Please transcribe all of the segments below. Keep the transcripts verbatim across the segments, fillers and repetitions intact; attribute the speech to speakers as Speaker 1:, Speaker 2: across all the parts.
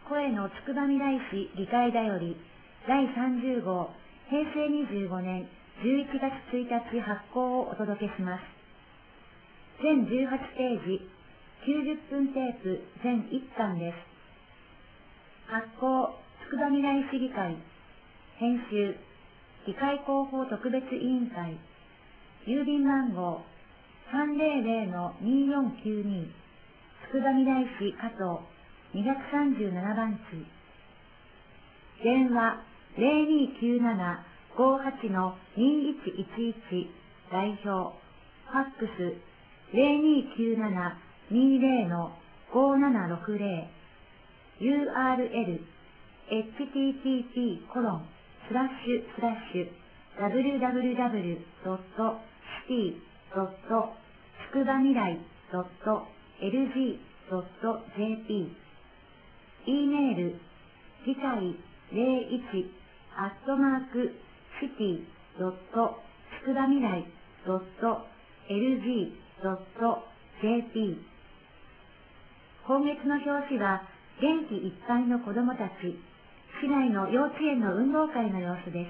Speaker 1: 声のつくばみらい市議会だよりだいさんじゅうごうへいせいにじゅうごねんじゅういちがつついたち発行をお届けします。全じゅうはちページ、きゅうじゅっぷんテープ全いっかんです。発行、つくばみらい市議会。編集、議会広報特別委員会。郵便番号、さんぜろぜろのによんきゅうに、つくばみらい市加藤にひゃくさんじゅうななばんち。電話ゼロにきゅうななごはちのにいちいちいち代表。ファックスゼロにきゅうななにゼロのごななろくゼロ。ユーアールエル エイチティーティーピーコロンスラッシュスラッシュダブリューダブリューダブリュードットシティドットつくばみらいドットエルジードットジェーピー。 E メール議会ゼロいちアットマークシティドットつくばみらいドットエルジードットジェーピー。 今月の表紙は元気いっぱいの子どもたち、市内の幼稚園の運動会の様子です。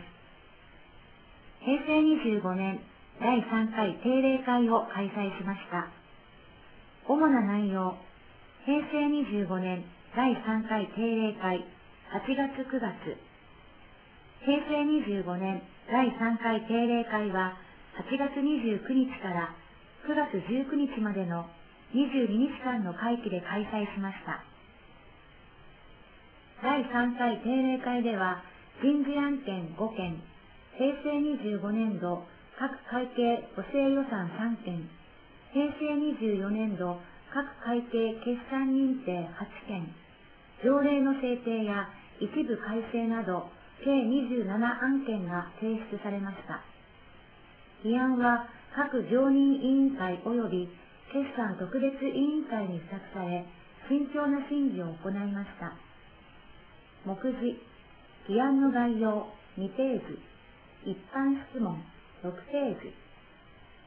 Speaker 1: へいせいにじゅうごねんだいさんかい定例会を開催しました。主な内容、へいせいにじゅうごねんだいさんかい定例会はちがつくがつ。へいせいにじゅうごねんだいさんかい定例会ははちがつにじゅうくにちからくがつじゅうくにちまでのにじゅうににちかんの会期で開催しました。だいさんかい定例会では人事案件ごけん、へいせいにじゅうごねんど各会計補正予算さんけん、へいせいにじゅうよねんど各会計決算認定はちけん、条例の制定や一部改正など計にじゅうななあんけんが提出されました。議案は各常任委員会及び決算特別委員会に付託され、慎重な審議を行いました。目次、議案の概要にページ、一般質問ろくページ。